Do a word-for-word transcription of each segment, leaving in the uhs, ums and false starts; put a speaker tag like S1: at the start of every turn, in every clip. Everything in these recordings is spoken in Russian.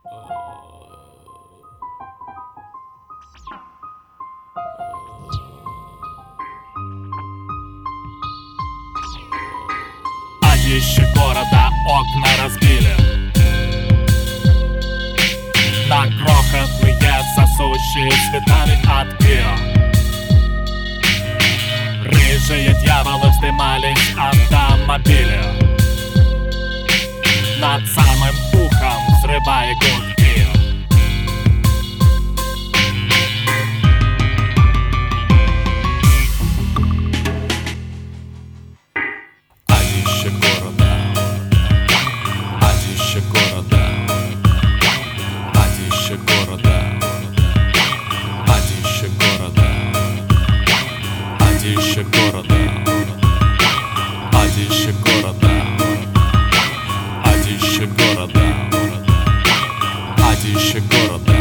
S1: Адище города окна разбили на крохотные сосущие цветами от Кио. Рыжие дьяволы вздымались автомобиля над самым ухом, взрывая гудки. Адище города, адище города, адище города, адище города, адище города, адище города, адище города, адище города.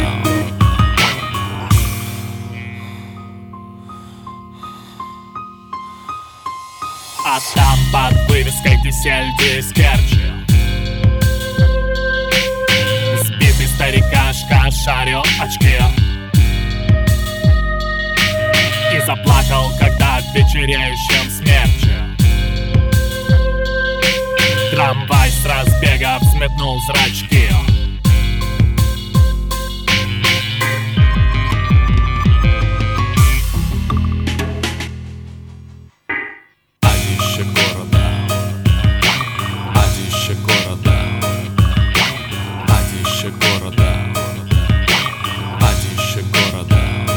S1: А там под вывеской «Кисель Дискерчи» сбитый старикашка шарил очки и заплакал, когда в вечереющем смерче трамвай с разбега взметнул зрачки. Адище города, адище города, адище города, адище города,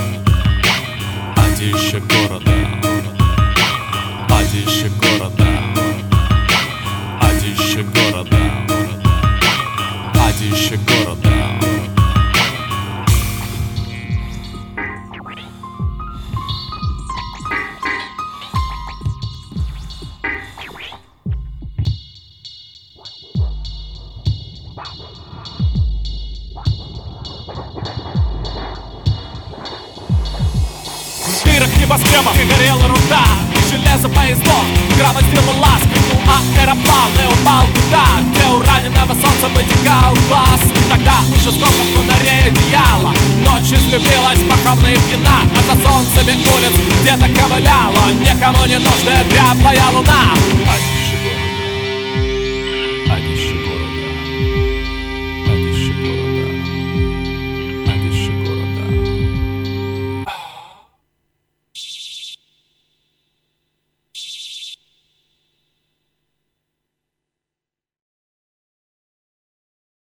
S1: адище города, адище города, адище города, адище города.
S2: В дырах небоскребов и горела руда, и железо поездов громоздило лаз, крикнул аэроплан и упал туда, где у раненого солнца вытекал глаз. Тогда уже сколько фонарей одеяло, ночь излюбилась похабная пьяна, а за солнцами улиц где-то ковыляла никому не нужная дряблая луна.